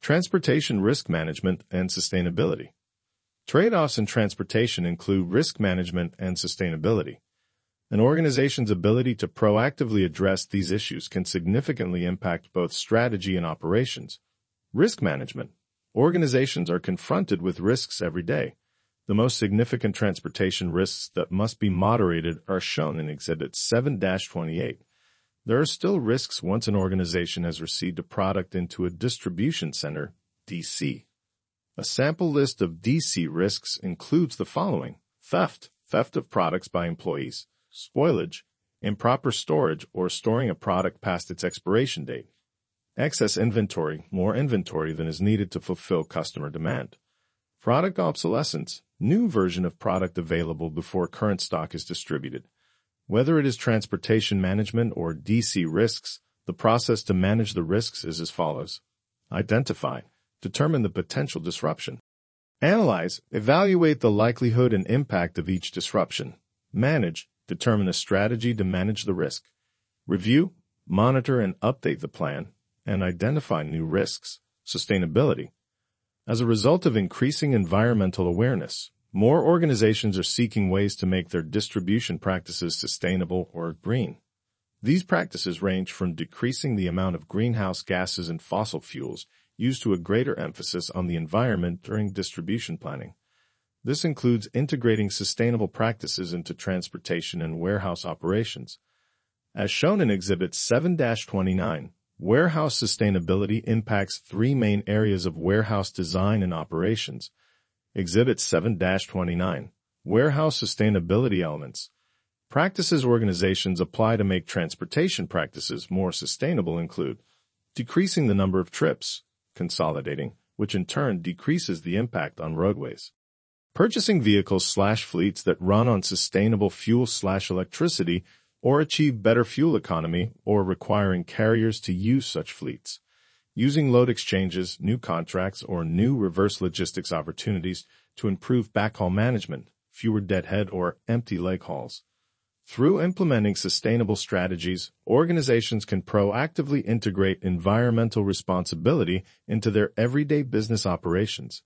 Transportation risk management and sustainability. Trade-offs in transportation include risk management and sustainability. An organization's ability to proactively address these issues can significantly impact both strategy and operations. Risk management. Organizations are confronted with risks every day. The most significant transportation risks that must be moderated are shown in Exhibit 7-28. There are still risks once an organization has received a product into a distribution center, DC. A sample list of DC risks includes the following: theft of products by employees, spoilage, improper storage or storing a product past its expiration date, excess inventory, more inventory than is needed to fulfill customer demand, product obsolescence, new version of product available before current stock is distributed. Whether it is transportation management or DC risks, the process to manage the risks is as follows. Identify. Determine the potential disruption. Analyze. Evaluate the likelihood and impact of each disruption. Manage. Determine a strategy to manage the risk. Review. Monitor and update the plan. And identify new risks. Sustainability. As a result of increasing environmental awareness, more organizations are seeking ways to make their distribution practices sustainable or green. These practices range from decreasing the amount of greenhouse gases and fossil fuels used to a greater emphasis on the environment during distribution planning. This includes integrating sustainable practices into transportation and warehouse operations. As shown in Exhibit 7-29, warehouse sustainability impacts three main areas of warehouse design and operations. Exhibit 7-29, Warehouse Sustainability Elements. Practices organizations apply to make transportation practices more sustainable include decreasing the number of trips, consolidating, which in turn decreases the impact on roadways, purchasing vehicles/fleets that run on sustainable fuel/electricity or achieve better fuel economy or requiring carriers to use such fleets, using load exchanges, new contracts, or new reverse logistics opportunities to improve backhaul management, fewer deadhead or empty leg hauls. Through implementing sustainable strategies, organizations can proactively integrate environmental responsibility into their everyday business operations.